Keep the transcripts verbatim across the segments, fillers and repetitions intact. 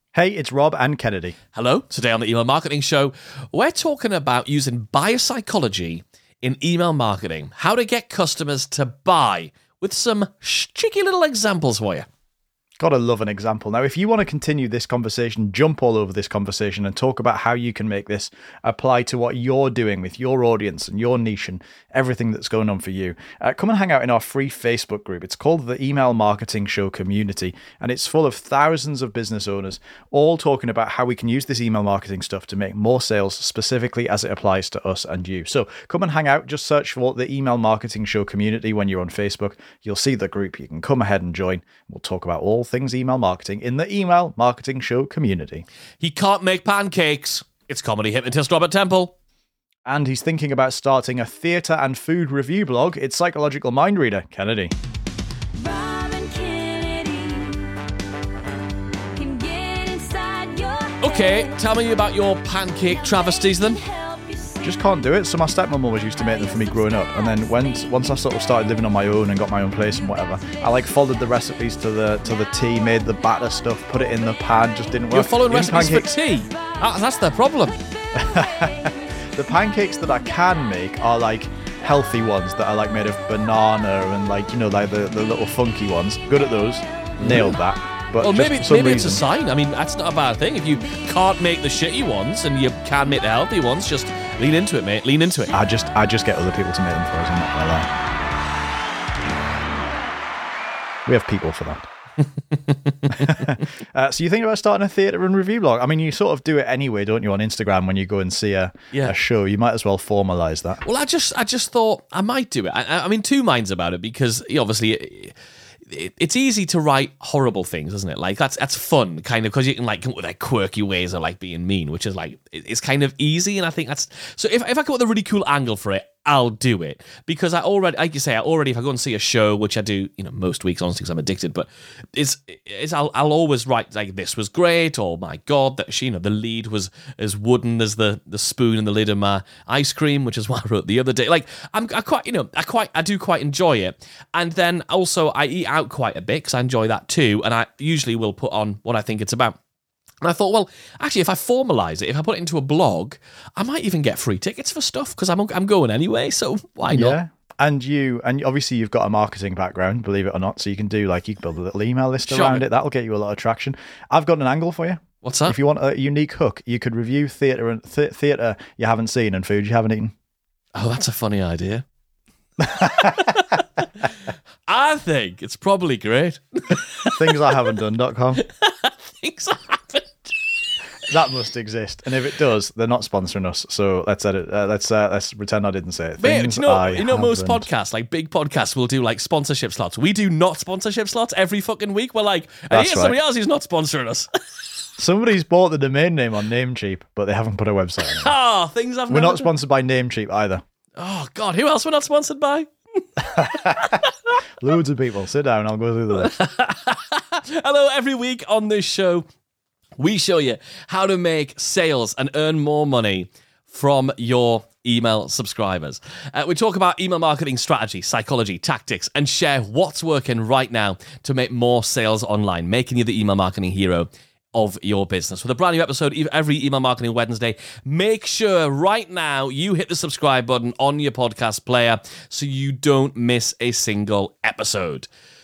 Hey, it's Rob and Kennedy. Hello. Today on the Email Marketing Show, we're talking about using buyer psychology in email marketing, how to get customers to buy, with some cheeky little examples for you. Gotta love an example. Now, if you want to continue this conversation, jump all over this conversation and talk about how you can make this apply to what you're doing with your audience and your niche and everything that's going on for you, uh, come and hang out in our free Facebook group. It's called the Email Marketing Show Community, and it's full of thousands of business owners all talking about how we can use this email marketing stuff to make more sales, specifically as it applies to us and you. So come and hang out. Just search for the Email Marketing Show Community when you're on Facebook. You'll see the group. You can come ahead and join. We'll talk about all things email marketing in the Email Marketing Show Community. He can't make pancakes. It's comedy hypnotist Robert Temple. And he's thinking about starting a theatre and food review blog. It's Psychological Mind Reader, Kennedy. Rob and Kennedy can get inside your head. Okay, tell me about your pancake travesties then. Just can't do it. So my stepmom always used to make them for me growing up, and then when once I sort of started living on my own and got my own place and whatever, I like followed the recipes to the to the T, made the batter stuff, put it in the pan, just didn't work. You're following Even recipes pancakes- for tea. That, that's the problem. The pancakes that I can make are like healthy ones that are like made of banana and like, you know, like the, the little funky ones. Good at those. Nailed that. But Well, just maybe for some maybe it's a reason- sign. I mean, that's not a bad thing. If you can't make the shitty ones and you can make the healthy ones, just lean into it, mate. Lean into it. I just I just get other people to make them for us, I'm not gonna lie. We have people for that. uh, so you think about starting a theatre and review blog? I mean, you sort of do it anyway, don't you, on Instagram when you go and see a, Yeah. a show? You might as well formalise that. Well, I just I just thought I might do it. I, I'm in two minds about it because you know, obviously it, it, it's easy to write horrible things, isn't it? Like that's that's fun, kind of, because you can like come up with like quirky ways of like being mean, which is like it- it's kind of easy. And I think that's so. If if I come up with a really cool angle for it, I'll do it because I already, like you say, I already, if I go and see a show, which I do, you know, most weeks, honestly, because I'm addicted, but it's, it's, I'll, I'll always write like, this was great, or my God, that she, you know, the lead was as wooden as the, the spoon in the lid of my ice cream, which is what I wrote the other day. Like, I'm I quite, you know, I quite, I do quite enjoy it. And then also I eat out quite a bit because I enjoy that too. And I usually will put on what I think it's about. And I thought, well, actually, if I formalise it, if I put it into a blog, I might even get free tickets for stuff because I'm I'm going anyway. So why not? Yeah. And you, and obviously you've got a marketing background, believe it or not, so you can do like, you can build a little email list Sure. around it. That'll get you a lot of traction. I've got an angle for you. What's that? If you want a unique hook, you could review theatre and th- theatre you haven't seen and food you haven't eaten. Oh, that's a funny idea. I think it's probably great. Things I haven't done dot com. Things I haven't. That must exist, and if it does, they're not sponsoring us. So let's edit. Uh, let's uh, let's pretend I didn't say it. Mate, Things do you know, I you know most haven't- podcasts, like big podcasts, will do like sponsorship slots. We do not sponsorship slots every fucking week. We're like, hey, That's here's right. somebody else who's not sponsoring us. Somebody's bought the domain name on Namecheap, but they haven't put a website on it. Ah, things I've We're never not done. sponsored by Namecheap either. Oh God, who else we're not sponsored by? Loads of people. Sit down. I'll go through the list. Hello, every week on this show, we show you how to make sales and earn more money from your email subscribers. Uh, we talk about email marketing strategy, psychology, tactics, and share what's working right now to make more sales online, making you the email marketing hero of your business. With a brand new episode every Email Marketing Wednesday, make sure right now you hit the subscribe button on your podcast player so you don't miss a single episode.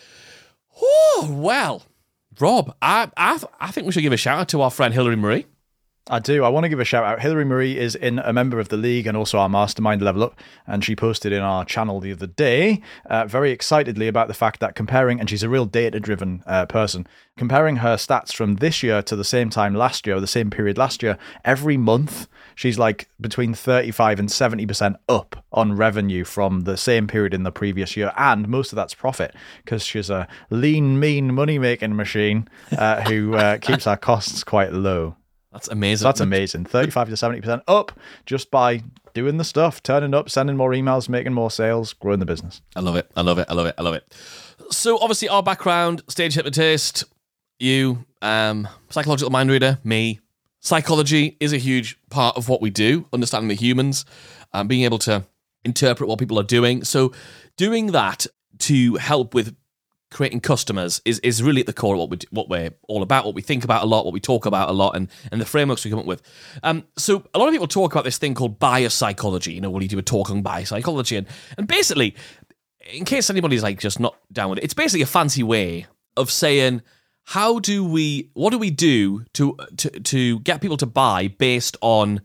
Oh, well, Rob, I, I I think we should give a shout out to our friend Hilary Marie. I do. I want to give a shout out. Hilary Marie is in a member of the league and also our mastermind Level Up. And she posted in our channel the other day, uh, very excitedly about the fact that comparing, and she's a real data-driven uh, person, comparing her stats from this year to the same time last year, or the same period last year, every month, she's like between thirty-five and seventy percent up on revenue from the same period in the previous year. And most of that's profit because she's a lean, mean money-making machine uh, who uh, keeps our costs quite low. That's amazing. So that's amazing. thirty-five to seventy percent up just by doing the stuff, turning up, sending more emails, making more sales, growing the business. I love it. I love it. I love it. I love it. So obviously our background, stage hypnotist, you, um, psychological mind reader, me. Psychology is a huge part of what we do, understanding the humans, um, being able to interpret what people are doing. So doing that to help with creating customers is, is really at the core of what, we do, what we're all about, what we think about a lot, what we talk about a lot, and, and the frameworks we come up with. Um, so a lot of people talk about this thing called bias psychology. You know, what do you do with talk on bias psychology? And, and basically, in case anybody's like just not down with it, it's basically a fancy way of saying, how do we, what do we do to to to get people to buy based on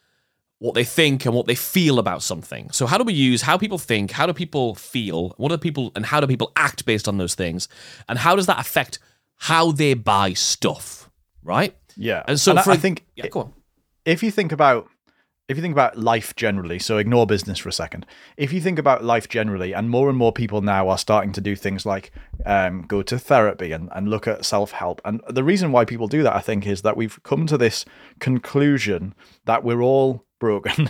what they think and what they feel about something? So how do we use how people think, how do people feel, what do people, and how do people act based on those things, and how does that affect how they buy stuff, right? Yeah. And so And I- for I think yeah, go on. if you think about if you think about life generally, so ignore business for a second. If you think about life generally, and more and more people now are starting to do things like um, go to therapy and, and look at self-help. And the reason why people do that, I think, is that we've come to this conclusion that we're all broken.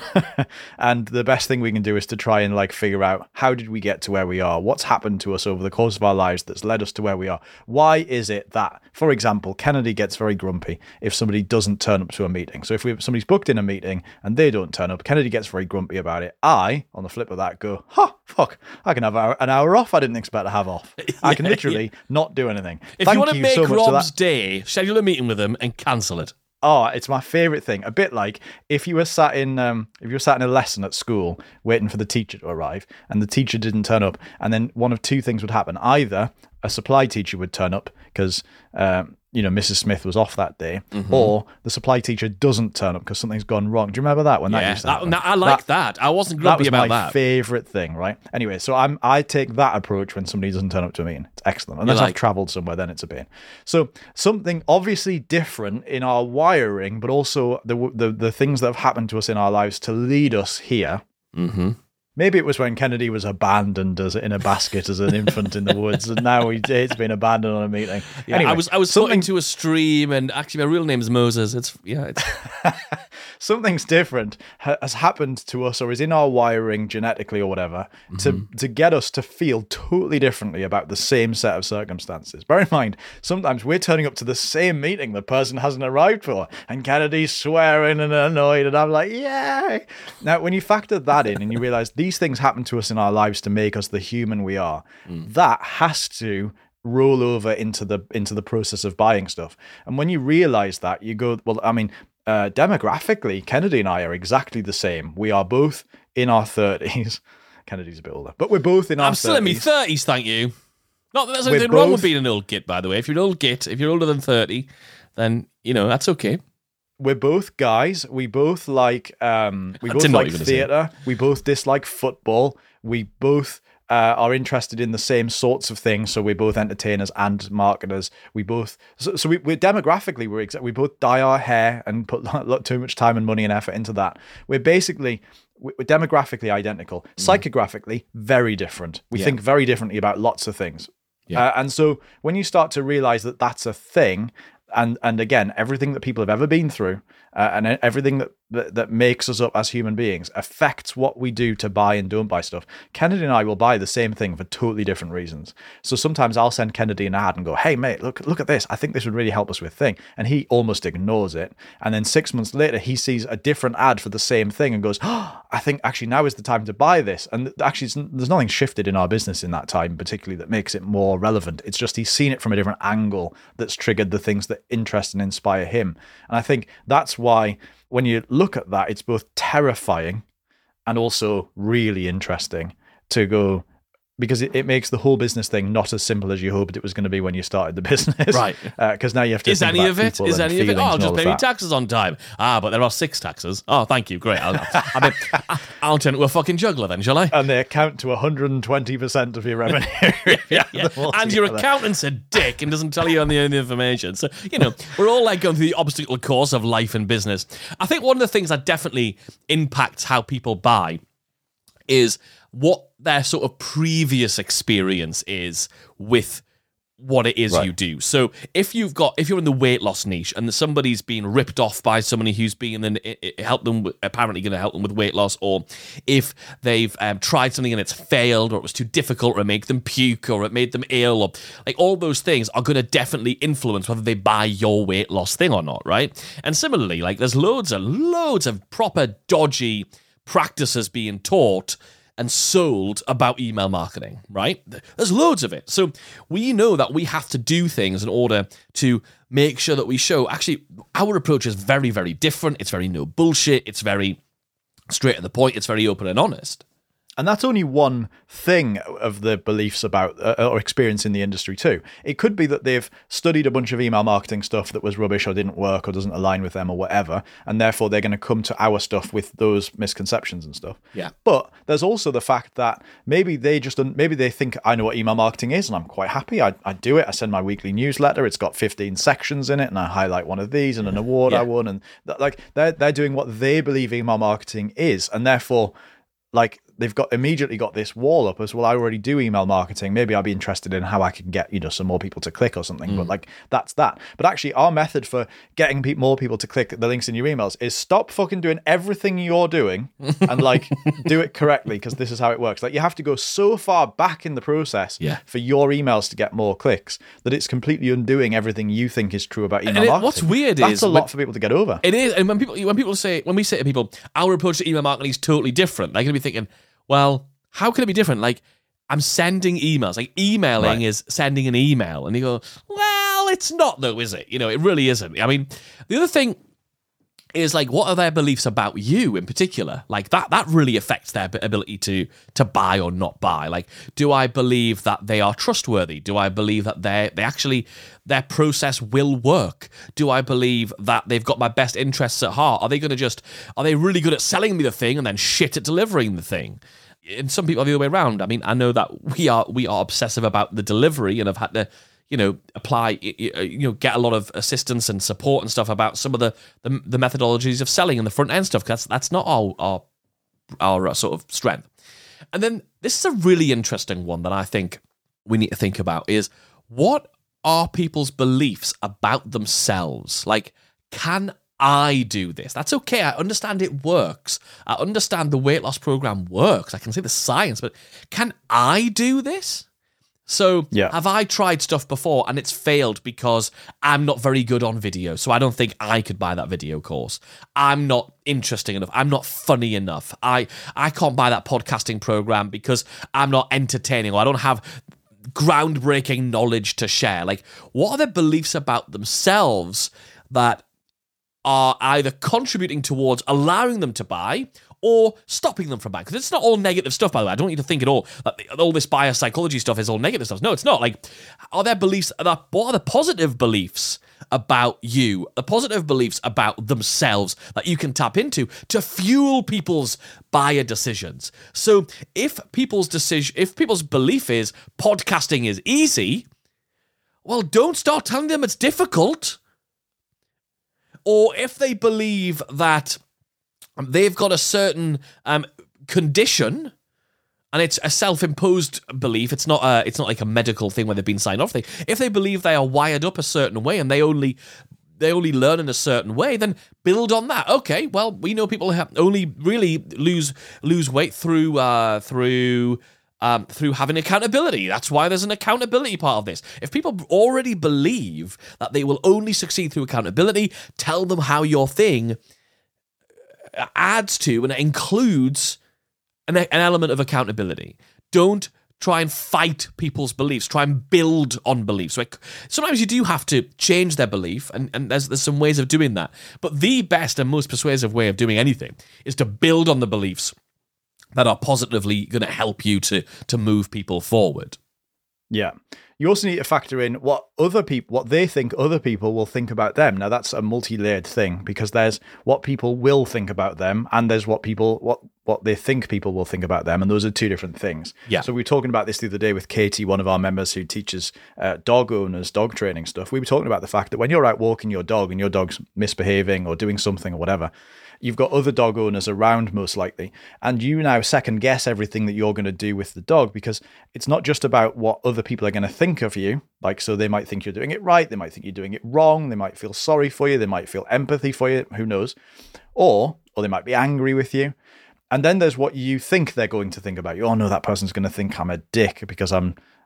And the best thing we can do is to try and like figure out, how did we get to where we are? What's happened to us over the course of our lives that's led us to where we are? Why is it that, for example, Kennedy gets very grumpy if somebody doesn't turn up to a meeting? So if we somebody's booked in a meeting and they don't turn up, Kennedy gets very grumpy about it. I, on the flip of that, go, ha, fuck, I can have an hour off I didn't expect to have off. I can literally not do anything. If Thank you want to you make so much to Rob's that. day, schedule a meeting with him and cancel it. Oh, it's my favorite thing. A bit like if you were sat in, um, if you were sat in a lesson at school waiting for the teacher to arrive, and the teacher didn't turn up, and then one of two things would happen: either a supply teacher would turn up because um, you know Missus Smith was off that day, Mm-hmm. or the supply teacher doesn't turn up because something's gone wrong. Do you remember that when that Yeah, used to that, happen? that- I like that. I wasn't That grumpy was about my that. favorite thing, right? Anyway, so I'm I take that approach when somebody doesn't turn up to a meeting. It's excellent. Unless like- I've travelled somewhere, then it's a pain. So something obviously different in our wiring, but also the the the things that have happened to us in our lives to lead us here. Mm-hmm. Maybe it was when Kennedy was abandoned as in a basket as an infant in the woods, and now he hates being abandoned on a meeting. Yeah, anyway, I was I was put into a stream, and actually my real name is Moses. It's yeah, it's something's different ha- has happened to us or is in our wiring genetically or whatever to Mm-hmm. to get us to feel totally differently about the same set of circumstances. Bear in mind, sometimes we're turning up to the same meeting the person hasn't arrived for, and Kennedy's swearing and annoyed, and I'm like, yay! Now, when you factor that in and you realize these things happen to us in our lives to make us the human we are, that has to roll over into the into the process of buying stuff. And when you realize that, you go, well, I mean, uh, demographically, Kennedy and I are exactly the same. We are both in our thirties. Kennedy's a bit older, but we're both in our I'm still in my thirties. thirties, thank you. Not that there's We're anything wrong with both- being an old git, by the way. If you're an old git, if you're older than thirty, then you know that's okay. We're both guys. We both like um, we I both didn't know what like you were gonna say. theatre. We both dislike football. We both uh, are interested in the same sorts of things. So we're both entertainers and marketers. We both so, so we, we're demographically we're exa- we both dye our hair and put a lot too much time and money and effort into that. We're basically we're demographically identical. Psychographically very different. We Mm. Yeah. think very differently about lots of things. Yeah. Uh, and so when you start to realize that that's a thing, and and again, everything that people have ever been through, uh, and everything that, that that makes us up as human beings affects what we do to buy and don't buy stuff. Kennedy and I will buy the same thing for totally different reasons. So sometimes I'll send Kennedy an ad and go, "Hey mate, look look at this. I think this would really help us with thing," and he almost ignores it. And then six months later, he sees a different ad for the same thing and goes, "Oh, I think actually now is the time to buy this." And actually, it's, there's nothing shifted in our business in that time, particularly that makes it more relevant. It's just he's seen it from a different angle that's triggered the things that interest and inspire him. And I think that's why when you look at that, it's both terrifying and also really interesting to go, because it, it makes the whole business thing not as simple as you hoped it was going to be when you started the business. Right. Because now you have to Is think any about of it? people Is and any of it? Oh, feelings I'll and just all pay of my that. taxes on time. Ah, but there are six taxes. Oh, thank you. Great. I'll, I'll, be, I'll turn into a fucking juggler then, shall I? And they account to one hundred twenty percent of your revenue. yeah, yeah. And your accountant's a dick and doesn't tell you any of the information. So, you know, we're all like going through the obstacle course of life and business. I think one of the things that definitely impacts how people buy is what their sort of previous experience is with what it is Right. you do. So if you've got, if you're in the weight loss niche and somebody's been ripped off by somebody who's been and it, it helped them, with, apparently going to help them with weight loss, or if they've um, tried something and it's failed, or it was too difficult, or it made them puke, or it made them ill, or like all those things are going to definitely influence whether they buy your weight loss thing or not, right? And similarly, like there's loads and loads of proper dodgy practices being taught and sold about email marketing, right? There's loads of it. So we know that we have to do things in order to make sure that we show, actually, our approach is very, very different. It's very no bullshit. It's very straight to the point. It's very open and honest. And that's only one thing of the beliefs about uh, or experience in the industry too. It could be that they've studied a bunch of email marketing stuff that was rubbish or didn't work or doesn't align with them or whatever, and therefore they're going to come to our stuff with those misconceptions and stuff. Yeah. But there's also the fact that maybe they just maybe they think I know what email marketing is and I'm quite happy. I, I do it. I send my weekly newsletter. It's got fifteen sections in it, and I highlight one of these and an award Yeah. I won, and th- like they're they're doing what they believe email marketing is, and therefore, like, they've got immediately got this wall up as well. I already do email marketing. Maybe I'll be interested in how I can get, you know, some more people to click or something. Mm. But like, that's that. But actually, our method for getting pe- more people to click the links in your emails is stop fucking doing everything you're doing and like do it correctly, because this is how it works. Like, you have to go so far back in the process Yeah. for your emails to get more clicks that it's completely undoing everything you think is true about email And it- marketing. what's weird that's is a lot when- for people to get over. It is, and when people when people say when we say to people, our approach to email marketing is totally different, they're going to be thinking, well, how can it be different? Like, I'm sending emails. Like, emailing Right. is sending an email, and you go, well, it's not though, is it? You know, it really isn't. I mean, the other thing is, like, what are their beliefs about you in particular? Like, that that really affects their ability to to buy or not buy. Like, do I believe that they are trustworthy? Do I believe that they they actually their process will work? Do I believe that they've got my best interests at heart? Are they going to just are they really good at selling me the thing and then shit at delivering the thing? And some people are the other way around. I mean, I know that we are we are obsessive about the delivery, and have had to, you know, apply, you know, get a lot of assistance and support and stuff about some of the the, the methodologies of selling and the front end stuff. That's that's not our our our sort of strength. And then this is a really interesting one that I think we need to think about: is what are people's beliefs about themselves? Like, can I do this? That's okay. I understand it works. I understand the weight loss program works. I can see the science, but can I do this? So Yeah. have I tried stuff before and it's failed because I'm not very good on video, so I don't think I could buy that video course. I'm not interesting enough. I'm not funny enough. I, I can't buy that podcasting program because I'm not entertaining, or I don't have groundbreaking knowledge to share. Like, what are their beliefs about themselves that are either contributing towards allowing them to buy or stopping them from buying? Because it's not all negative stuff, by the way. I don't want you to think at all that all this bias psychology stuff is all negative stuff. No, it's not. Like, are there beliefs, are there, what are the positive beliefs about you, the positive beliefs about themselves that you can tap into to fuel people's buyer decisions? So if people's decision, if people's belief is podcasting is easy, well, don't start telling them it's difficult. Or if they believe that they've got a certain um, condition, and it's a self-imposed belief, it's not a, it's not like a medical thing where they've been signed off thing. If they believe they are wired up a certain way and they only they only learn in a certain way, then build on that. Okay, well, we know people have only really lose lose weight through uh, through. Um, through having accountability. That's why there's an accountability part of this. If people already believe that they will only succeed through accountability, tell them how your thing adds to and includes an, an element of accountability. Don't try and fight people's beliefs. Try and build on beliefs. Like, sometimes you do have to change their belief, and, and there's, there's some ways of doing that. But the best and most persuasive way of doing anything is to build on the beliefs that are positively going to help you to to move people forward. Yeah. You also need to factor in what other people, what they think other people will think about them. Now, that's a multi-layered thing, because there's what people will think about them, and there's what people, what what they think people will think about them, and those are two different things. Yeah. So we were talking about this the other day with Katie, one of our members who teaches uh, dog owners dog training stuff. We were talking about the fact that when you're out walking your dog and your dog's misbehaving or doing something or whatever, you've got other dog owners around most likely, and you now second guess everything that you're going to do with the dog, because it's not just about what other people are going to think of you. Like, so they might think you're doing it right, they might think you're doing it wrong, they might feel sorry for you, they might feel empathy for you, who knows, or or they might be angry with you. And then there's what you think they're going to think about you. Oh no, that person's going to think I'm a dick because I'm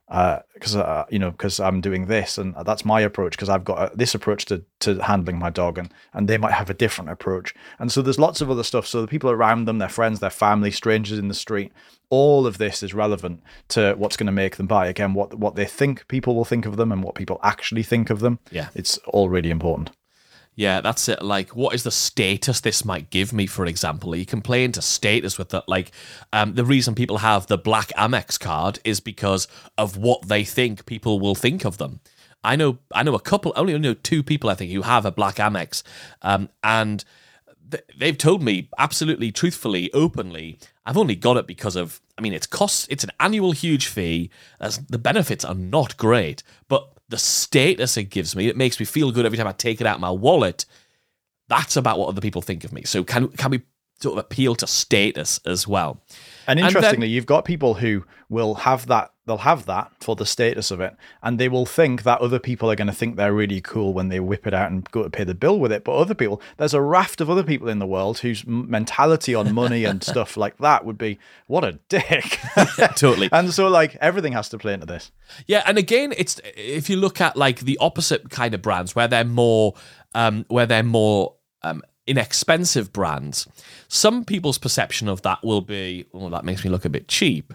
because uh, uh, you know because I'm doing this, and that's my approach because I've got uh, this approach to to handling my dog, and and they might have a different approach. And so there's lots of other stuff. So the people around them, their friends, their family, strangers in the street, all of this is relevant to what's going to make them buy. Again, what what they think people will think of them and what people actually think of them. Yeah. It's all really important. Yeah, that's it. Like, what is the status this might give me, for example? You can play into status with that. Like, um, the reason people have the black Amex card is because of what they think people will think of them. I know I know a couple, I only know two people, I think, who have a black Amex. Um, and th- they've told me absolutely, truthfully, openly, I've only got it because of, I mean, it's costs, it's an annual huge fee. As the benefits are not great, but the status it gives me, it makes me feel good every time I take it out of my wallet. That's about what other people think of me. So can can we sort of appeal to status as well? And And interestingly, then- you've got people who will have that, they'll have that for the status of it, and they will think that other people are going to think they're really cool when they whip it out and go to pay the bill with it. But other people, there's a raft of other people in the world whose m- mentality on money and stuff like that would be, what a dick. Totally. And so, like, everything has to play into this. Yeah, and again, it's if you look at like the opposite kind of brands where they're more, um, where they're more um, inexpensive brands. Some people's perception of that will be, well, that makes me look a bit cheap.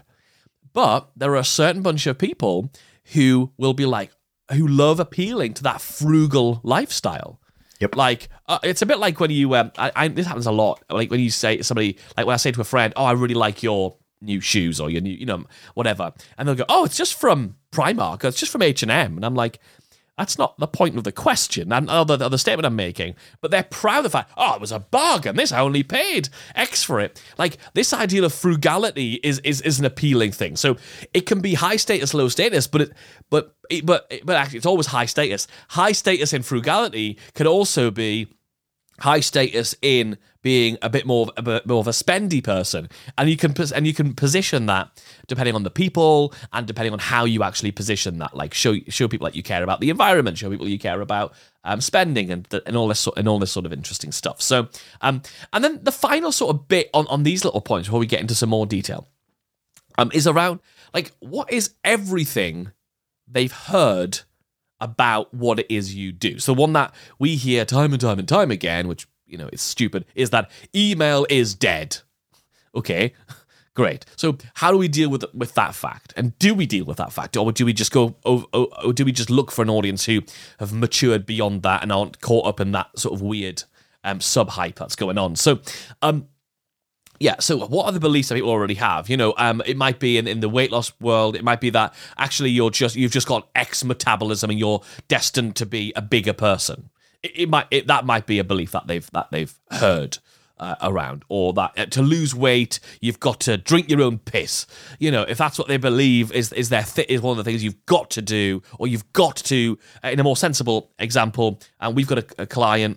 But there are a certain bunch of people who will be like, who love appealing to that frugal lifestyle. Yep. Like, uh, it's a bit like when you, um, I, I, this happens a lot. Like when you say to somebody, like when I say to a friend, oh, I really like your new shoes or your new, you know, whatever. And they'll go, oh, it's just from Primark, or it's just from H and M. And I'm like, that's not the point of the question and or the, or the statement I'm making. But they're proud of the fact, oh, it was a bargain. This, I only paid X for it. Like, this idea of frugality is is, is an appealing thing. So it can be high status, low status, but it, but it, but but actually it's always high status. High status in frugality can also be high status in being a bit more of a bit more of a spendy person, and you can pos- and you can position that depending on the people and depending on how you actually position that. Like show show people that you care about the environment, show people you care about um, spending and and all this sort and all this sort of interesting stuff. So um and then the final sort of bit on on these little points before we get into some more detail um is around like what is everything they've heard about what it is you do. So one that we hear time and time and time again, which, you know, it's stupid, is that email is dead. Okay, great. So how do we deal with with that fact? And do we deal with that fact? Or do we just go, or, or, or do we just look for an audience who have matured beyond that and aren't caught up in that sort of weird um, sub-hype that's going on? So, um, yeah, so what are the beliefs that people already have? You know, um, it might be in, in the weight loss world, it might be that actually you're just you've just got X metabolism and you're destined to be a bigger person. It, it might it, that might be a belief that they've that they've heard uh, around, or that uh, to lose weight you've got to drink your own piss. You know, if that's what they believe is is their th- is one of the things you've got to do, or you've got to. Uh, in a more sensible example, and we've got a, a client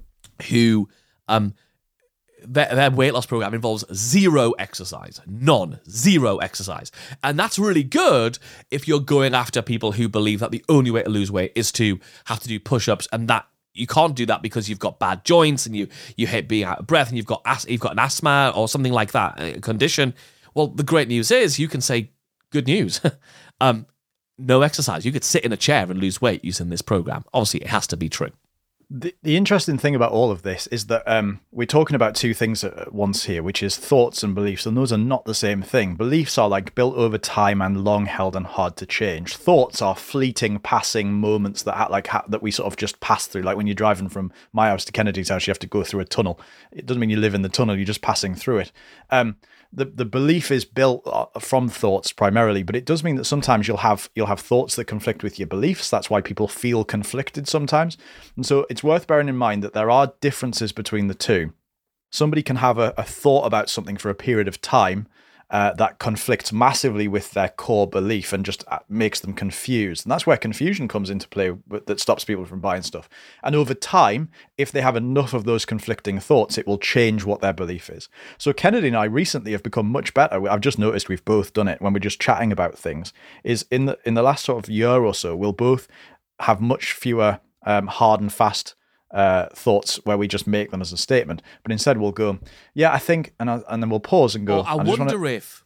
who um. Their, their weight loss program involves zero exercise, none, zero exercise. And that's really good if you're going after people who believe that the only way to lose weight is to have to do push-ups, and that you can't do that because you've got bad joints and you you hate being out of breath and you've got as- you've got an asthma or something like that, a condition. Well, the great news is you can say, good news, um, no exercise. You could sit in a chair and lose weight using this program. Obviously, it has to be true. The, the interesting thing about all of this is that um, we're talking about two things at once here, which is thoughts and beliefs, and those are not the same thing. Beliefs are like built over time and long held and hard to change. Thoughts are fleeting, passing moments that ha- like ha- that we sort of just pass through. Like when you're driving from my house to Kennedy's house, you have to go through a tunnel. It doesn't mean you live in the tunnel; you're just passing through it. Um, the the belief is built from thoughts primarily, but it does mean that sometimes you'll have you'll have thoughts that conflict with your beliefs. That's why people feel conflicted sometimes, and so it's worth bearing in mind that there are differences between the two. Somebody can have a, a thought about something for a period of time uh, that conflicts massively with their core belief and just makes them confused. And that's where confusion comes into play, that stops people from buying stuff. And over time, if they have enough of those conflicting thoughts, it will change what their belief is. So Kennedy and I recently have become much better. I've just noticed we've both done it when we're just chatting about things, is in the in the last sort of year or so, we'll both have much fewer um, hard and fast Uh, thoughts where we just make them as a statement, but instead we'll go, yeah, I think, and I, and then we'll pause and go. Oh, I, I just wonder wanna... if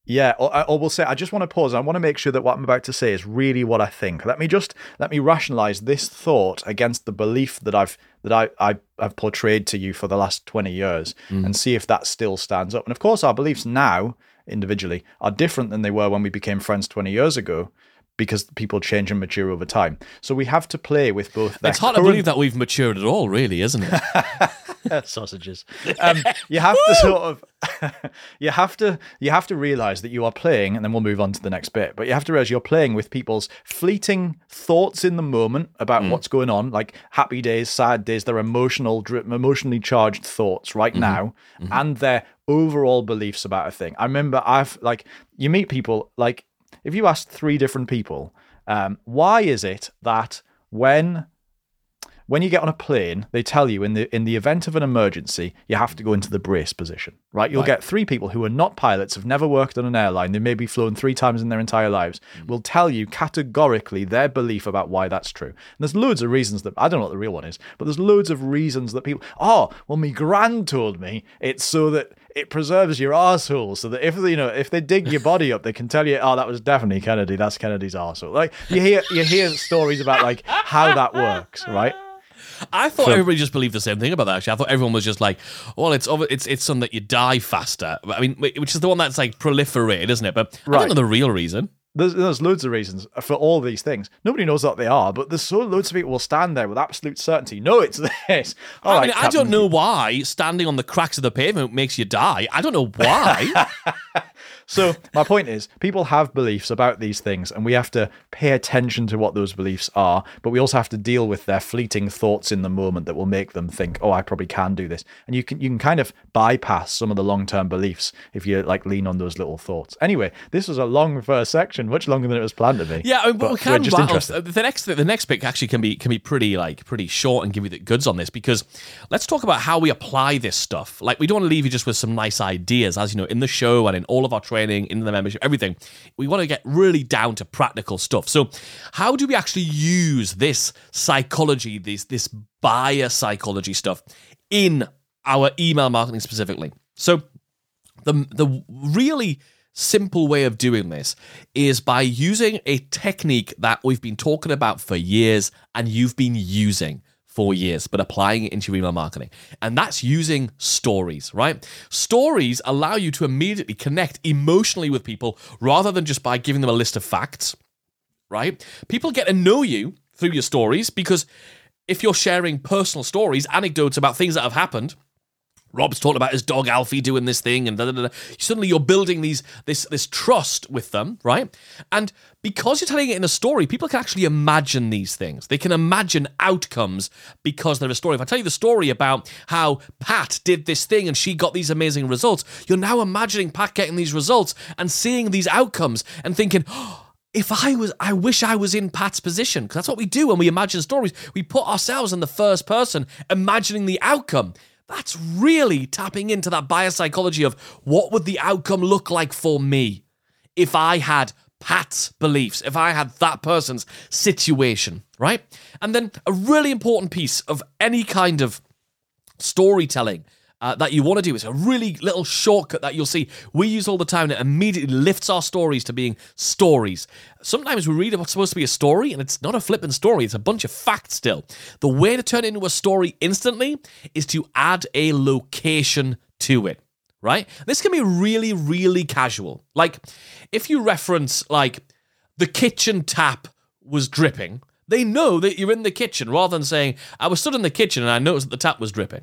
Yeah, or, or we'll say, I just want to pause. I want to make sure that what I'm about to say is really what I think. Let me just let me rationalize this thought against the belief that I've that I, I I've portrayed to you for the last twenty years, Mm. and see if that still stands up. And of course, our beliefs now individually are different than they were when we became friends twenty years ago, because people change and mature over time. So we have to play with both. Their It's hard current- to believe that we've matured at all, really, isn't it? sausages. Um, you have to sort of, you have to, you have to realize that you are playing, and then we'll move on to the next bit. But you have to realize you're playing with people's fleeting thoughts in the moment about what's going on, like happy days, sad days, their emotional, dri- emotionally charged thoughts right now, and their overall beliefs about a thing. I remember I've like, you meet people like, if you ask three different people, um, why is it that when when you get on a plane, they tell you in the in the event of an emergency, you have to go into the brace position, right? You'll Right. get three people who are not pilots, have never worked on an airline, they may be flown three times in their entire lives, will tell you categorically their belief about why that's true. And there's loads of reasons that, I don't know what the real one is, but there's loads of reasons that people, oh, well, my gran told me it's so that it preserves your arsehole, so that if, you know, if they dig your body up, they can tell you, oh, that was definitely Kennedy, that's Kennedy's arsehole. Like, you hear, you hear stories about, like, how that works, right? I thought So- everybody just believed the same thing about that. Actually, I thought everyone was just like, "Well, it's over, it's it's something that you die faster." I mean, which is the one that's like proliferated, isn't it? But I Right. don't know the real reason. There's, there's loads of reasons for all these things. Nobody knows what they are, but there's so loads of people will stand there with absolute certainty. No, it's this. All I right, mean, I Captain. don't know why standing on the cracks of the pavement makes you die. I don't know why. So my point is, people have beliefs about these things, and we have to pay attention to what those beliefs are, but we also have to deal with their fleeting thoughts in the moment that will make them think, oh, I probably can do this. And you can you can kind of bypass some of the long-term beliefs if you like lean on those little thoughts. Anyway, this was a long first section, much longer than it was planned to be. Yeah, I mean, but, we we're can just rattle. interested. The next, the next bit actually can be can be pretty like pretty short and give you the goods on this, because let's talk about how we apply this stuff. Like, we don't want to leave you just with some nice ideas, as you know, in the show and in all of our training, in the membership, everything. We want to get really down to practical stuff. So, how do we actually use this psychology, this this buyer psychology stuff in our email marketing specifically? So, the the really simple way of doing this is by using a technique that we've been talking about for years and you've been using for years, but applying it into your email marketing. And that's using stories, right? Stories allow you to immediately connect emotionally with people rather than just by giving them a list of facts, right? People get to know you through your stories, because if you're sharing personal stories, anecdotes about things that have happened, Rob's talking about his dog Alfie doing this thing, and da, da, da, da. Suddenly you're building these this this trust with them, right? And because you're telling it in a story, people can actually imagine these things. They can imagine outcomes because they're a story. If I tell you the story about how Pat did this thing and she got these amazing results, you're now imagining Pat getting these results and seeing these outcomes and thinking, oh, if I was, I wish I was in Pat's position. Because that's what we do when we imagine stories. We put ourselves in the first person, imagining the outcome. That's really tapping into that buyer psychology of what would the outcome look like for me if I had Pat's beliefs, if I had that person's situation, right? And then a really important piece of any kind of storytelling uh, that you want to do is a really little shortcut that you'll see we use all the time that immediately lifts our stories to being stories. Sometimes we read what's supposed to be a story and it's not a flippant story, it's a bunch of facts still. The way to turn it into a story instantly is to add a location to it, right? This can be really, really casual. Like, if you reference, like, the kitchen tap was dripping, they know that you're in the kitchen, rather than saying, I was stood in the kitchen and I noticed that the tap was dripping.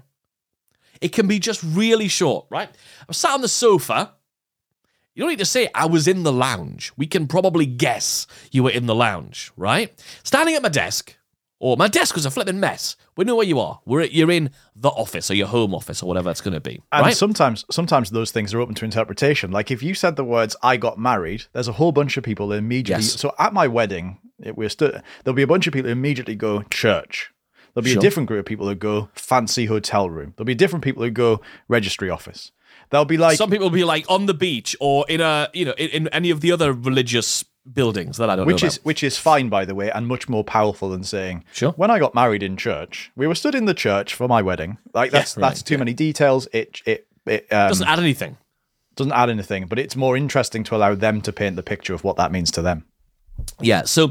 It can be just really short, right? I was sat on the sofa. You don't need to say, I was in the lounge. We can probably guess you were in the lounge, right? Standing at my desk, or my desk was a flipping mess. We know where you are. We're You're in the office, or your home office, or whatever it's going to be, And right? sometimes, sometimes those things are open to interpretation. Like if you said the words "I got married," there's a whole bunch of people that immediately. Yes. So at my wedding, it, we're still there'll be a bunch of people who immediately go church. There'll be Sure. a different group of people who go fancy hotel room. There'll be different people who go registry office. There'll be like Some people will be like on the beach, or in a, you know, in, in any of the other religious buildings that I don't which know is about. which is fine, by the way, and much more powerful than saying, Sure. when I got married in church, we were stood in the church for my wedding. Like that's Yeah, right, that's too yeah. many details. It it it um, Doesn't add anything. Doesn't add anything, but it's more interesting to allow them to paint the picture of what that means to them. Yeah, so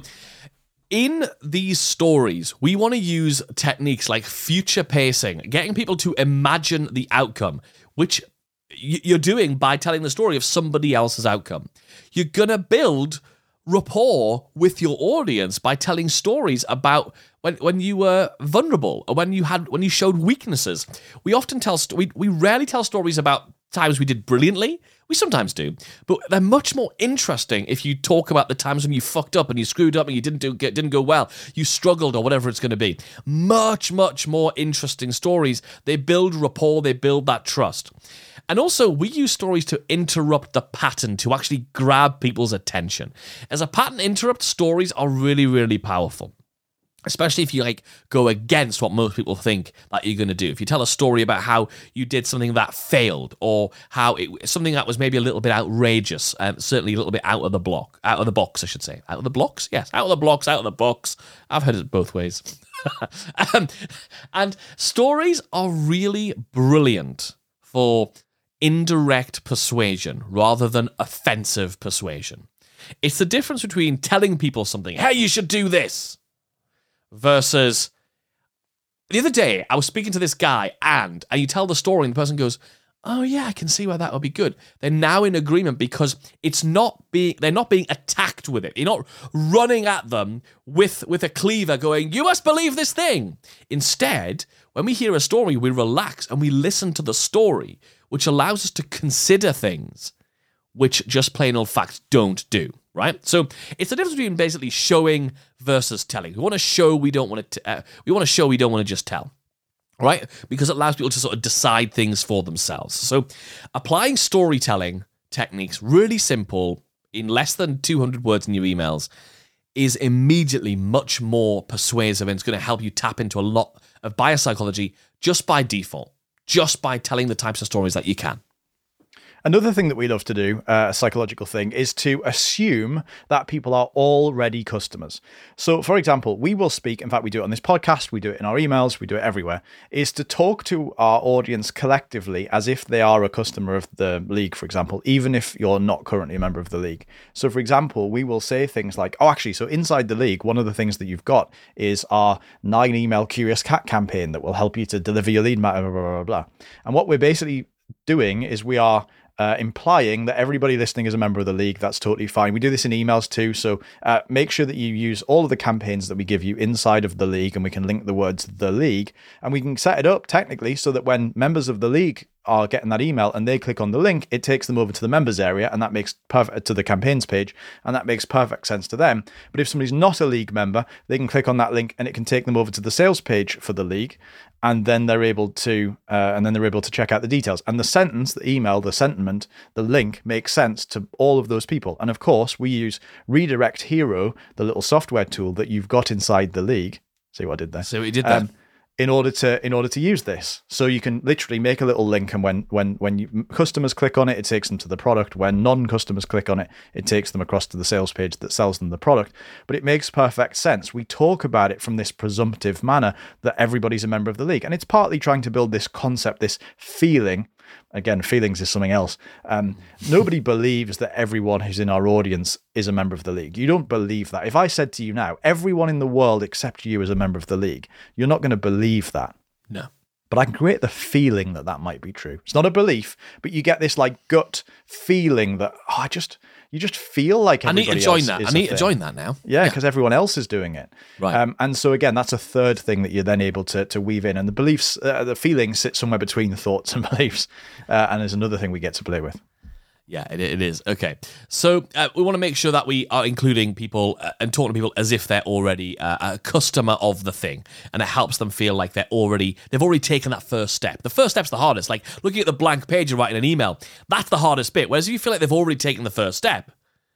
in these stories, we want to use techniques like future pacing, getting people to imagine the outcome, which y- you're doing by telling the story of somebody else's outcome. You're going to build rapport with your audience by telling stories about when when you were vulnerable or when you had when you showed weaknesses. We often tell st- we we rarely tell stories about times we did brilliantly. We sometimes do, but they're much more interesting if you talk about the times when you fucked up and you screwed up and you didn't do didn't go well, you struggled or whatever it's going to be. Much much more interesting stories. They build rapport, they build that trust. And also, we use stories to interrupt the pattern, to actually grab people's attention. As a pattern interrupt, stories are really, really powerful. Especially if you like go against what most people think that you're going to do. If you tell a story about how you did something that failed, or how it something that was maybe a little bit outrageous, um, certainly a little bit out of the block, out of the box, I should say. Out of the blocks? Yes, out of the blocks, out of the box. I've heard it both ways. um, and stories are really brilliant for indirect persuasion rather than offensive persuasion. It's the difference between telling people something, hey, you should do this, versus the other day I was speaking to this guy and and you tell the story and the person goes, oh yeah, I can see why that would be good. They're now in agreement because it's not being they're not being attacked with it. You're not running at them with with a cleaver going, you must believe this thing. Instead, when we hear a story, we relax and we listen to the story, which allows us to consider things which just plain old facts don't do, right? So it's the difference between basically showing versus telling. We want to show, we don't want to. Uh, we want to show, we don't want to just tell, right? Because it allows people to sort of decide things for themselves. So applying storytelling techniques, really simple, in less than two hundred words in your emails, is immediately much more persuasive, and it's going to help you tap into a lot of buyer psychology just by default, just by telling the types of stories that you can. Another thing that we love to do, uh, a psychological thing, is to assume that people are already customers. So, for example, we will speak, in fact, we do it on this podcast, we do it in our emails, we do it everywhere, is to talk to our audience collectively as if they are a customer of the league, for example, even if you're not currently a member of the league. So, for example, we will say things like, oh, actually, so inside the league, one of the things that you've got is our nine email Curious Cat campaign that will help you to deliver your lead matter, blah, blah, blah, blah. And what we're basically doing is we are Uh, implying that everybody listening is a member of the league. That's totally fine. We do this in emails too, so uh, make sure that you use all of the campaigns that we give you inside of the league, and we can link the words the league, and we can set it up technically so that when members of the league are getting that email and they click on the link, it takes them over to the members area, and that makes perfect to the campaigns page, and that makes perfect sense to them. But if somebody's not a league member, they can click on that link and it can take them over to the sales page for the league, and then they're able to uh, and then they're able to check out the details. And the sentence, the email, the sentiment, the link makes sense to all of those people. And of course, we use Redirect Hero, the little software tool that you've got inside the league. See what I did there? So we did that. Um, in order to in order to use this. So you can literally make a little link, and when when when you, customers click on it, it takes them to the product. When non-customers click on it, it takes them across to the sales page that sells them the product. But it makes perfect sense. We talk about it from this presumptive manner that everybody's a member of the league. And it's partly trying to build this concept, this feeling. Again, feelings is something else. Um, nobody believes that everyone who's in our audience is a member of the league. You don't believe that. If I said to you now, everyone in the world except you is a member of the league, you're not going to believe that. No. But I can create the feeling that that might be true. It's not a belief, but you get this like gut feeling that, oh, I just, you just feel like everybody I need to join else that. is I a need to thing. join that now. Yeah, because yeah. everyone else is doing it. Right. Um, and so again, that's a third thing that you're then able to to weave in. And the beliefs, uh, the feelings sit somewhere between the thoughts and beliefs. Uh, and there's another thing we get to play with. Yeah, it, it is. Okay. So uh, we want to make sure that we are including people uh, and talking to people as if they're already uh, a customer of the thing. And it helps them feel like they're already, they've already taken that first step. The first step's the hardest. Like looking at the blank page and writing an email, that's the hardest bit. Whereas if you feel like they've already taken the first step,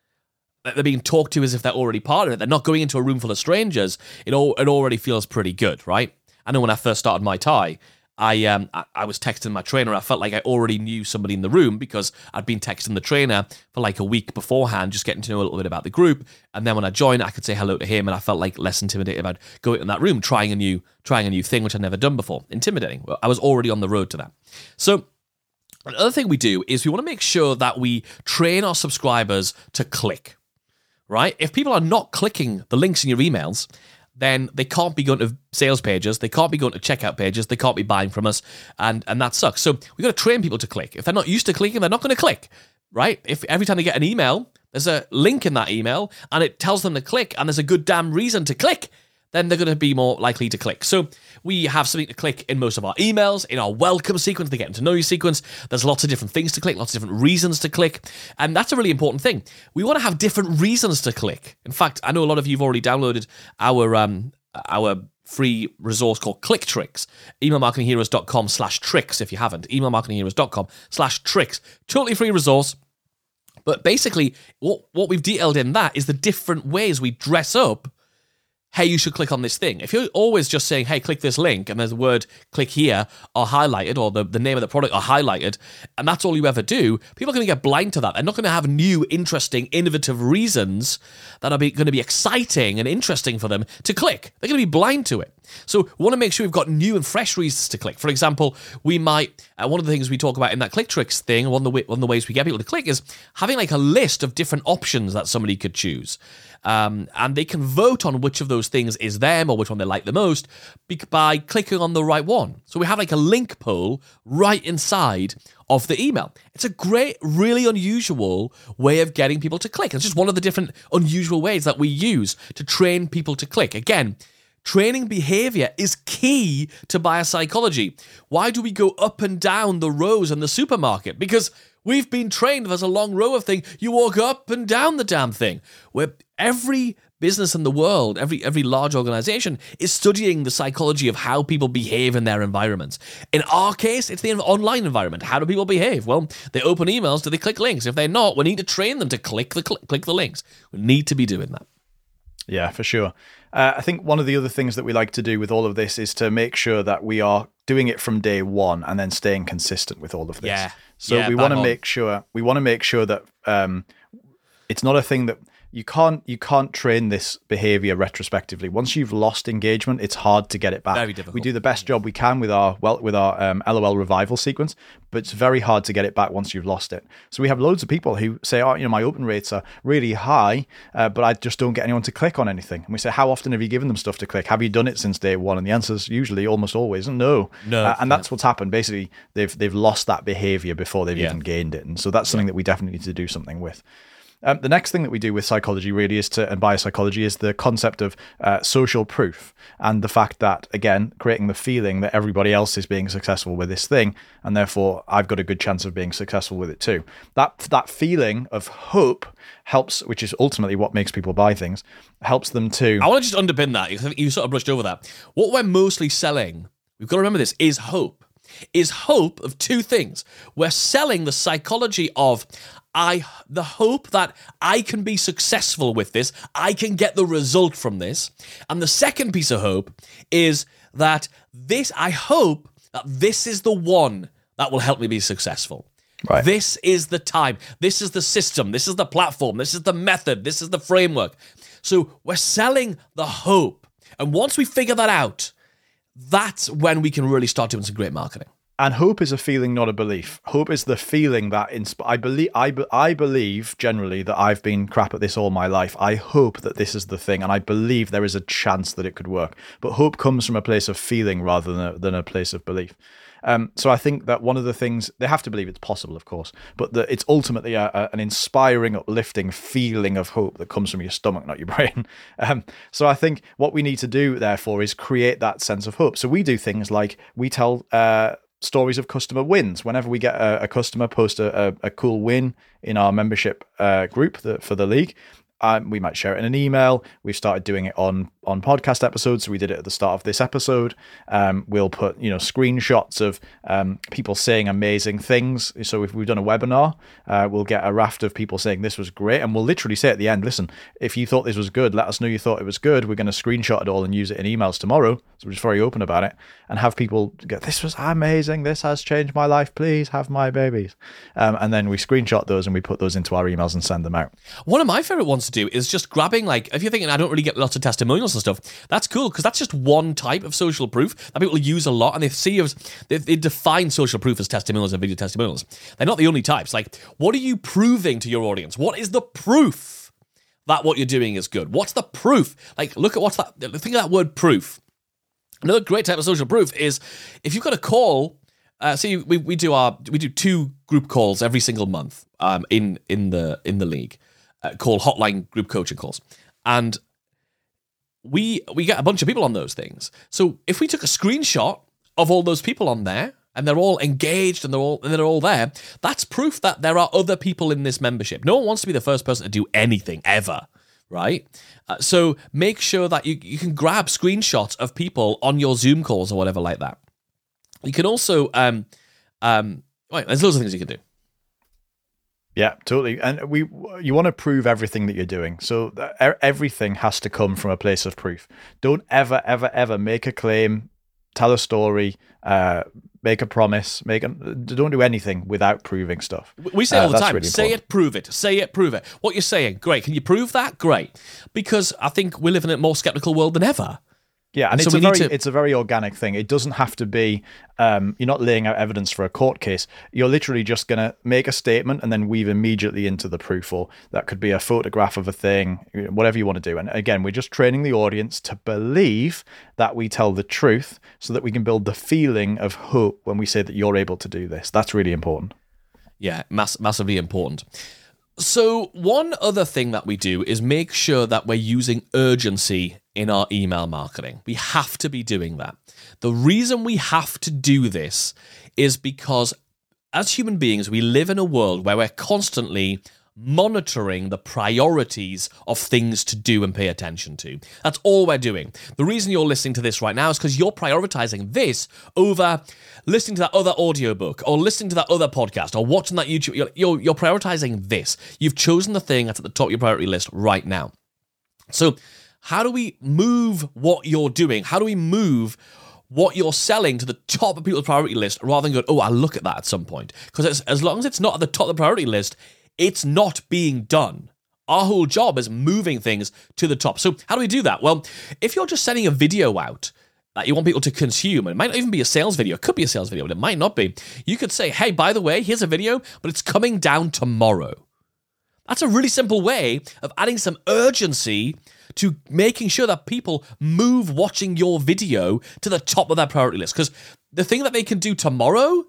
that they're being talked to as if they're already part of it, they're not going into a room full of strangers, it, all, it already feels pretty good, right? I know when I first started Muay Thai, I um I, I was texting my trainer. I felt like I already knew somebody in the room because I'd been texting the trainer for like a week beforehand, just getting to know a little bit about the group. And then when I joined, I could say hello to him, and I felt like less intimidated about going in that room, trying a new trying a new thing which I'd never done before. Intimidating. Well, I was already on the road to that. So Another thing we do is we want to make sure that we train our subscribers to click, right? If people are not clicking the links in your emails, then they can't be going to sales pages, they can't be going to checkout pages, they can't be buying from us, and, and that sucks. So we've got to train people to click. If they're not used to clicking, they're not going to click, right? If every time they get an email, there's a link in that email, and it tells them to click, and there's a good damn reason to click, then they're going to be more likely to click. So we have something to click in most of our emails, in our welcome sequence, the getting to know you sequence. There's lots of different things to click, lots of different reasons to click. And that's a really important thing. We want to have different reasons to click. In fact, I know a lot of you have already downloaded our um, our free resource called Click Tricks. emailmarketingheroes.com slash tricks if you haven't. emailmarketingheroes.com slash tricks. Totally free resource. But basically, what, what we've detailed in that is the different ways we dress up hey, you should click on this thing. If you're always just saying, hey, click this link, and there's the word click here are highlighted, or the, the name of the product are highlighted, and that's all you ever do, people are going to get blind to that. They're not going to have new, interesting, innovative reasons that are be, going to be exciting and interesting for them to click. They're going to be blind to it. So we want to make sure we've got new and fresh reasons to click. For example, we might, uh, one of the things we talk about in that Click Tricks thing, one of, the, one of the ways we get people to click is having like a list of different options that somebody could choose. Um, and they can vote on which of those things is them or which one they like the most by clicking on the right one. So we have like a link poll right inside of the email. It's a great, really unusual way of getting people to click. It's just one of the different unusual ways that we use to train people to click. Again, training behavior is key to buyer psychology. Why do we go up and down the rows in the supermarket? Because we've been trained, there's a long row of things, you walk up and down the damn thing. Where every business in the world, every every large organization is studying the psychology of how people behave in their environments. In our case, it's the online environment. How do people behave? Well, they open emails, do they click links? If they're not, we need to train them to click the cl- click the links. We need to be doing that. Yeah, for sure. Uh, I think one of the other things that we like to do with all of this is to make sure that we are doing it from day one and then staying consistent with all of this. Yeah. So yeah, we want to on. make sure we want to make sure that um, it's not a thing that you can't you can't train this behavior retrospectively. Once you've lost engagement, it's hard to get it back. Very difficult. We do the best job we can with our well with our um, L O L revival sequence, but it's very hard to get it back once you've lost it. So we have loads of people who say, "Oh, you know, my open rates are really high, uh, but I just don't get anyone to click on anything." And we say, "How often have you given them stuff to click? Have you done it since day one?" And the answer is usually almost always no. No. Uh, and that's what's happened. Basically, they've they've lost that behavior before they've Yeah. even gained it, and so that's something that we definitely need to do something with. Um, the next thing that we do with psychology really is to, and biopsychology is the concept of uh, social proof, and the fact that, again, creating the feeling that everybody else is being successful with this thing, and therefore I've got a good chance of being successful with it too. That that feeling of hope helps, which is ultimately what makes people buy things, helps them to... I want to just underpin that, because I think you sort of brushed over that. What we're mostly selling, we've got to remember this, is hope. Is hope of two things. We're selling the psychology of I, the hope that I can be successful with this, I can get the result from this. And the second piece of hope is that this, I hope that this is the one that will help me be successful. Right. This is the time. This is the system. This is the platform. This is the method. This is the framework. So we're selling the hope. And once we figure that out, that's when we can really start doing some great marketing. And hope is a feeling, not a belief. Hope is the feeling that insp- I believe. I, be- I believe generally that I've been crap at this all my life. I hope that this is the thing, and I believe there is a chance that it could work. But hope comes from a place of feeling rather than a, than a place of belief. Um, so I think that one of the things, they have to believe it's possible, of course, but that it's ultimately a, a, an inspiring, uplifting feeling of hope that comes from your stomach, not your brain. Um, so I think what we need to do, therefore, is create that sense of hope. So we do things like we tell uh, stories of customer wins. Whenever we get a, a customer post a, a, a cool win in our membership uh, group the, for the league, Um, we might share it in an email. We've started doing it on on podcast episodes. So we did it at the start of this episode. Um, we'll put you know screenshots of um, people saying amazing things. So if we've done a webinar, uh, we'll get a raft of people saying this was great, and we'll literally say at the end, "Listen, if you thought this was good, let us know you thought it was good. We're going to screenshot it all and use it in emails tomorrow." So we're just very open about it and have people go, "This was amazing. This has changed my life. Please have my babies." Um, and then we screenshot those and we put those into our emails and send them out. One of my favorite ones to do is just grabbing, like, if you're thinking, I don't really get lots of testimonials and stuff, that's cool, because that's just one type of social proof that people use a lot, and they see as, they, they define social proof as testimonials and video testimonials. They're not the only types. Like, what are you proving to your audience? What is the proof that what you're doing is good? What's the proof? Like, look at what's that, think of that word proof. Another great type of social proof is if you've got a call. Uh, see, we we do our we do two group calls every single month um, in in the in the league, uh, called hotline group coaching calls, and we we get a bunch of people on those things. So if we took a screenshot of all those people on there and they're all engaged and they're all and they're all there, that's proof that there are other people in this membership. No one wants to be the first person to do anything ever. Right? Uh, so make sure that you, you can grab screenshots of people on your Zoom calls or whatever like that. You can also, um, um, wait, there's loads of things you can do. Yeah, totally. And we, you want to prove everything that you're doing. So everything has to come from a place of proof. Don't ever, ever, ever make a claim, tell a story, uh, make a promise, make a, don't do anything without proving stuff. We say it all uh, the time, really say it, prove it, say it, prove it. What you're saying, great. Can you prove that? Great. Because I think we live in a more skeptical world than ever. Yeah, and, and so it's a very to... it's a very organic thing. It doesn't have to be, um, you're not laying out evidence for a court case. You're literally just going to make a statement and then weave immediately into the proof, or that could be a photograph of a thing, whatever you want to do. And again, we're just training the audience to believe that we tell the truth so that we can build the feeling of hope when we say that you're able to do this. That's really important. Yeah, mass- massively important. So one other thing that we do is make sure that we're using urgency in our email marketing. We have to be doing that. The reason we have to do this is because as human beings, we live in a world where we're constantly monitoring the priorities of things to do and pay attention to. That's all we're doing. The reason you're listening to this right now is because you're prioritizing this over listening to that other audiobook or listening to that other podcast or watching that YouTube. You're, you're, you're prioritizing this. You've chosen the thing that's at the top of your priority list right now. So how do we move what you're doing? How do we move what you're selling to the top of people's priority list rather than go, oh, I'll look at that at some point? Because as long as it's not at the top of the priority list, it's not being done. Our whole job is moving things to the top. So how do we do that? Well, if you're just sending a video out that you want people to consume, and it might not even be a sales video, it could be a sales video, but it might not be. You could say, hey, by the way, here's a video, but it's coming down tomorrow. That's a really simple way of adding some urgency to making sure that people move watching your video to the top of their priority list. Because the thing that they can do tomorrow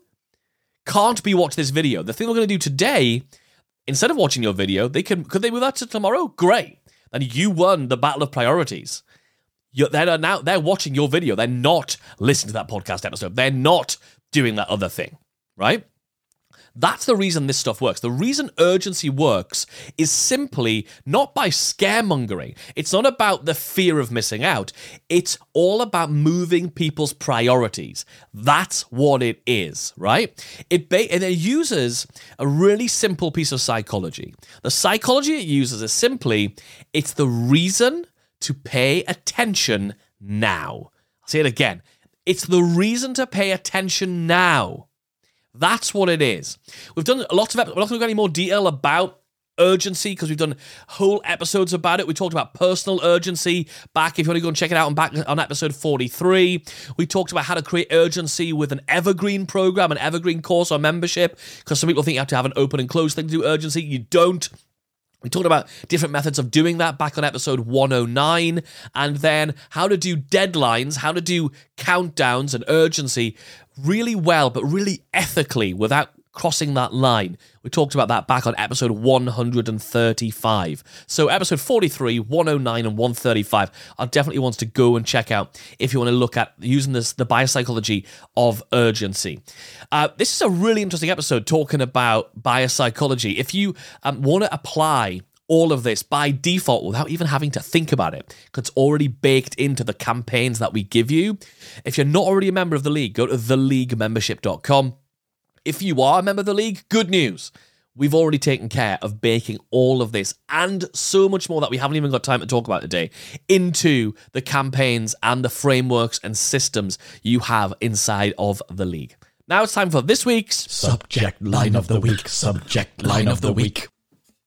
can't be watch this video. The thing they're going to do today, instead of watching your video, they can could they move that to tomorrow? Great. Then you won the battle of priorities. You're, they're now they're watching your video. They're not listening to that podcast episode. They're not doing that other thing, right? That's the reason this stuff works. The reason urgency works is simply not by scaremongering. It's not about the fear of missing out. It's all about moving people's priorities. That's what it is, right? It ba- and it uses a really simple piece of psychology. The psychology it uses is simply, it's the reason to pay attention now. I'll say it again. It's the reason to pay attention now. That's what it is. We've done a lot of episodes. We're not going to go any more detail about urgency because we've done whole episodes about it. We talked about personal urgency back, if you want to go and check it out, on back on episode forty-three. We talked about how to create urgency with an evergreen program, an evergreen course or membership, because some people think you have to have an open and closed thing to do urgency. You don't. We talked about different methods of doing that back on episode one oh nine, and then how to do deadlines, how to do countdowns and urgency really well, but really ethically without crossing that line. We talked about that back on episode one thirty-five. So episode forty-three, one oh nine, and one thirty-five are definitely ones to go and check out if you want to look at using this the biopsychology of urgency. Uh, this is a really interesting episode talking about biopsychology. If you um, want to apply all of this by default without even having to think about it, because it's already baked into the campaigns that we give you. If you're not already a member of the league, go to the league membership dot com. If you are a member of the league, good news. We've already taken care of baking all of this and so much more that we haven't even got time to talk about today into the campaigns and the frameworks and systems you have inside of the league. Now it's time for this week's Subject Line of the Week. Subject Line of the Week.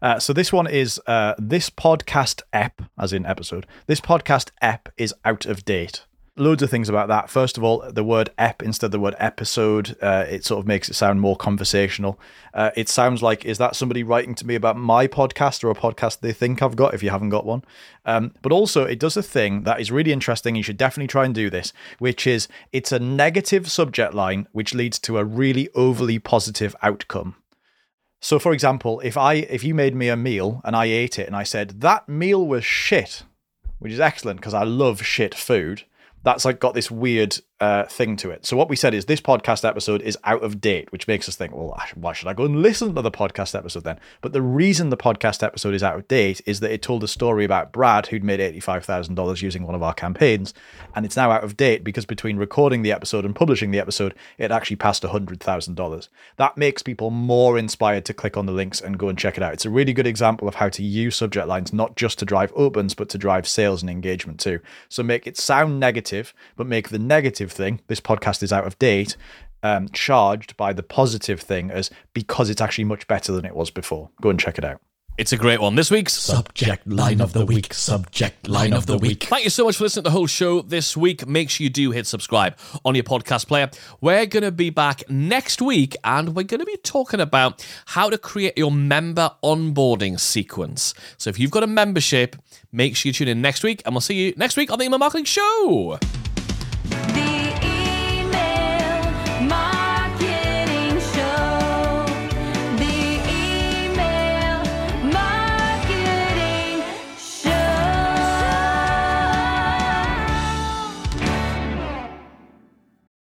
Uh, so this one is uh, this podcast ep, as in episode. This podcast ep is out of date. Loads of things about that. First of all, the word ep instead of the word episode, uh, it sort of makes it sound more conversational. Uh, it sounds like, is that somebody writing to me about my podcast or a podcast they think I've got if you haven't got one? Um, but also, it does a thing that is really interesting. You should definitely try and do this, which is it's a negative subject line, which leads to a really overly positive outcome. So, for example, if I if you made me a meal and I ate it and I said, that meal was shit, which is excellent because I love shit food, that's like got this weird uh, thing to it. So what we said is this podcast episode is out of date, which makes us think, well, why should I go and listen to the podcast episode then? But the reason the podcast episode is out of date is that it told a story about Brad who'd made eighty-five thousand dollars using one of our campaigns. And it's now out of date because between recording the episode and publishing the episode, it actually passed one hundred thousand dollars. That makes people more inspired to click on the links and go and check it out. It's a really good example of how to use subject lines, not just to drive opens, but to drive sales and engagement too. So make it sound negative, but make the negative thing, this podcast is out of date, um, charged by the positive thing as because it's actually much better than it was before. Go and check it out. It's a great one. This week's Subject line of the week. Subject line of the week. Thank you so much for listening to the whole show this week. Make sure you do hit subscribe on your podcast player. We're going to be back next week and we're going to be talking about how to create your member onboarding sequence. So if you've got a membership, make sure you tune in next week and we'll see you next week on the Email Marketing Show.